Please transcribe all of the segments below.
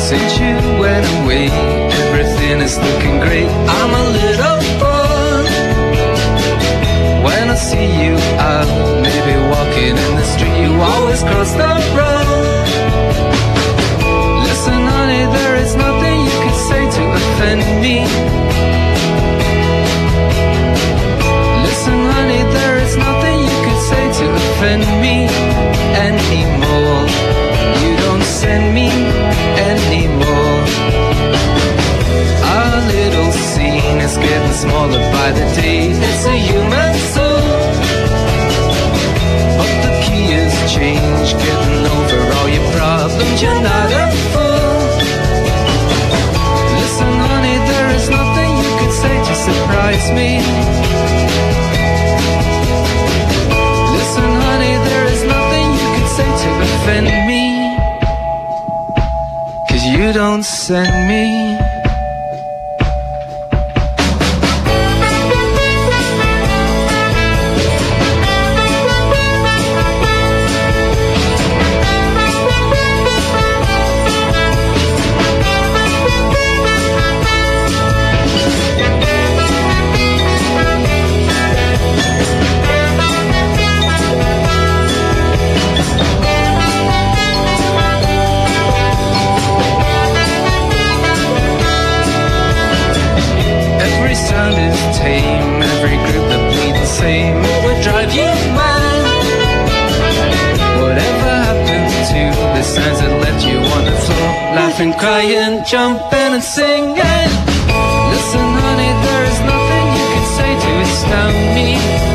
Since you went away, everything is looking great. I'm a little bored when I see you out, maybe walking in the street. You always cross the road. Listen, honey, there is nothing you can say to offend me. Listen, honey, there is nothing you can say to offend me anymore. You don't send me anymore. Our little scene is getting smaller by the day. It's a human soul, but the key is change. Getting over all your problems, you're not a fool. Listen, honey, there is nothing you can say to surprise me. Listen, honey, there is nothing you can say to offend me, 'cause you don't send me. Every group that bleed the same would drive you mad. Whatever happened to the signs that left you on the floor, laughing, crying, jumping and singing? Listen, honey, there is nothing you can say to astound me.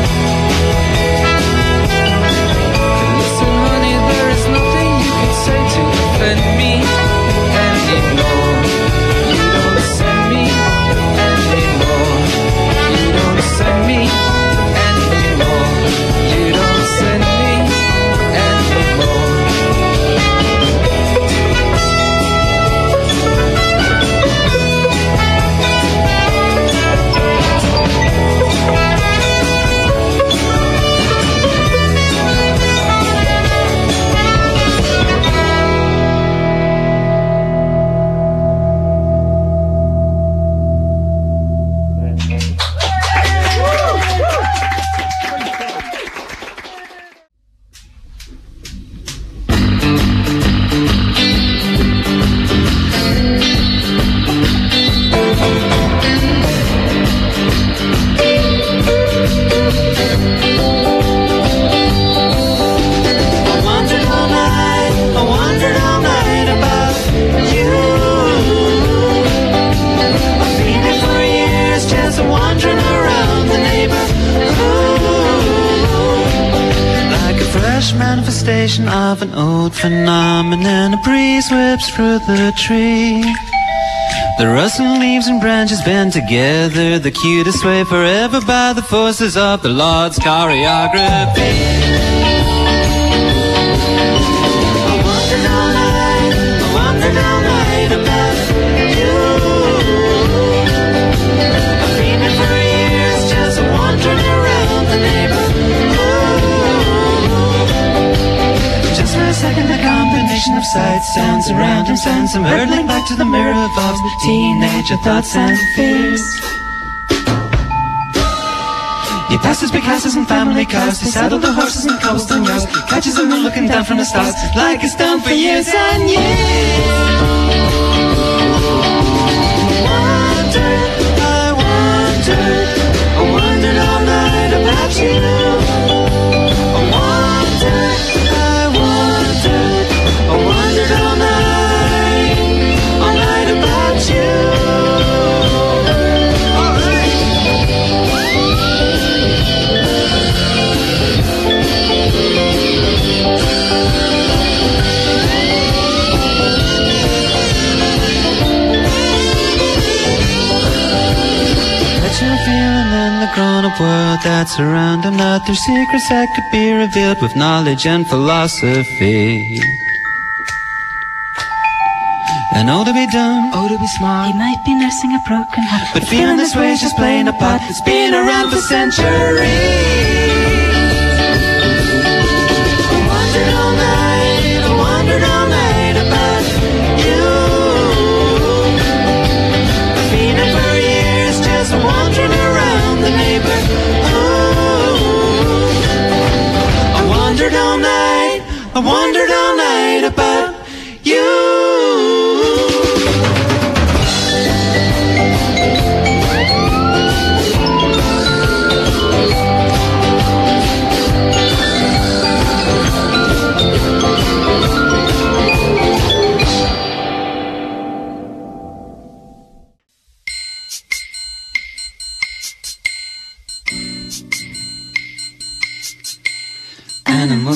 Listen, honey, there is nothing you can say to offend me anymore. You don't send me anymore. You don't send me anymore. You don't send me anymore. Manifestation of an old phenomenon. A breeze whips through the tree. The rustling leaves and branches bend together, the cutest way forever by the forces of the Lord's choreography. I wandered all night about you. I've been here for years, just wandering around the neighborhood. For a second, the combination of sights, sounds, around and sends him hurtling back to the mirror of teenager thoughts and fears. He passes big houses and family cars, he saddled the horses and cobblestone yards, catches them looking down from the stars like it's done for years and years. I wondered all night about you. I wondered all night about you. Bet you're feeling in the grown-up world that's around him, that there's secrets that could be revealed with knowledge and philosophy. And oh, to be dumb, oh, to be smart. He might be nursing a broken heart, but feeling this way is just playing a part. It's been around for centuries. I wondered all night about you.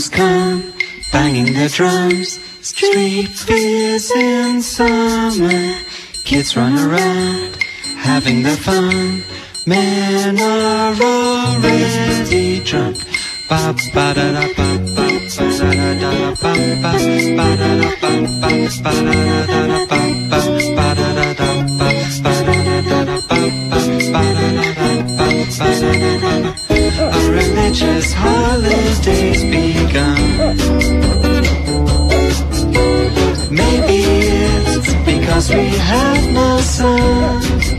animals come, banging their drums. Street fairs in summer, kids run around, having their fun. Men are already drunk. Ba ba da da ba ba ba da da da ba ba ba da da ba ba ba da da da ba ba ba da da da ba ba da da da ba ba ba da da da ba ba da da da. A religious holiday's begun. Maybe it's because we have no sun.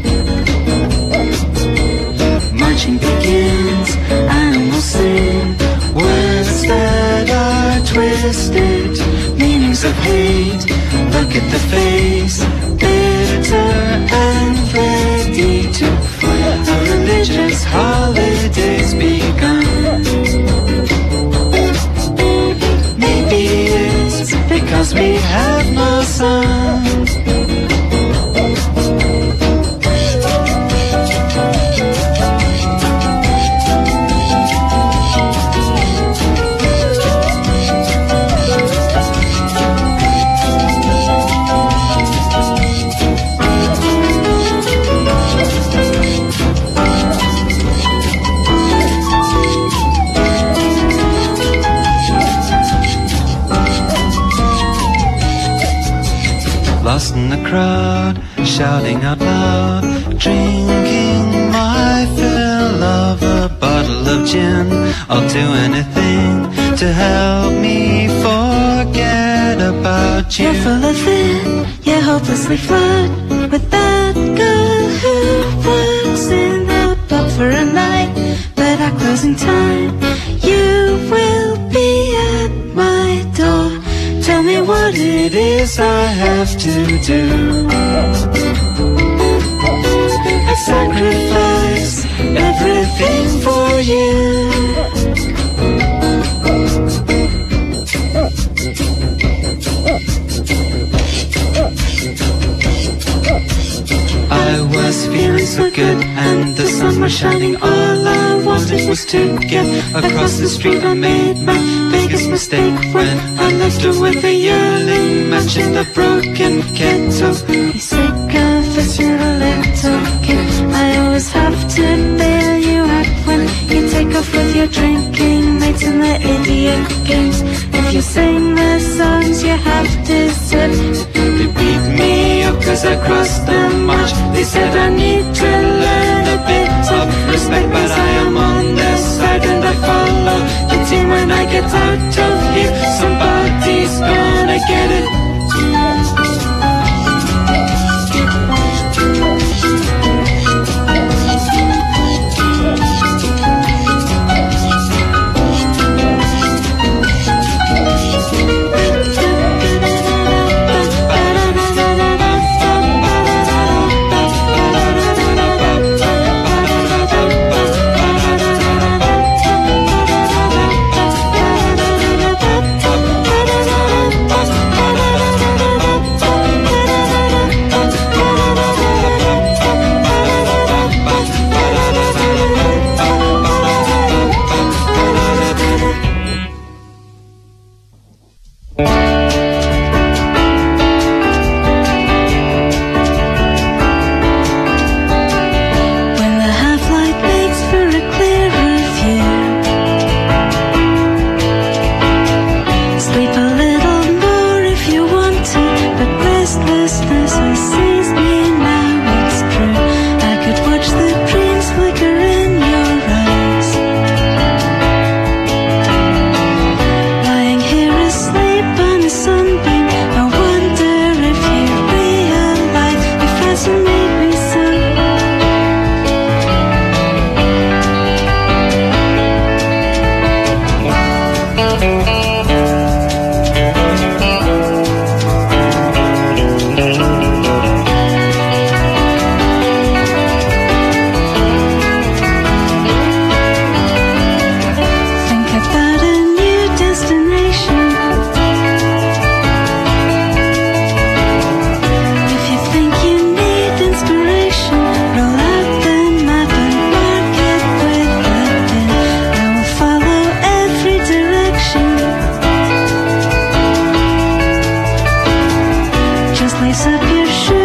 Marching begins, animals sing words that are twisted, meanings of hate. Look at the face, bitter and ready to fly. A religious holiday's begun. Maybe it's because we have no sun. Lost in the crowd, shouting out loud, drinking my fill of a bottle of gin. I'll do anything to help me forget about you. You're full of it, you're hopelessly flawed, with that girl who works in the pub for a night. But at closing time, you will be at my door. Tell me what it is I have to do. I sacrifice everything for you. I was feeling so good and the sun was shining. All I wanted was to get across the street. I made my biggest mistake when I left her with a yearling match in the broken kettle. Be sick of us, you're a little kid. I always have to bail you out when you take off with your drinking mates and the idiot games. If you sing the songs you have deserved, they beat me up cause I crossed the march. They said I need to learn a bit of respect, but I am on their side and I follow the team. When I get out of here, somebody's gonna get it. piece of your shirt.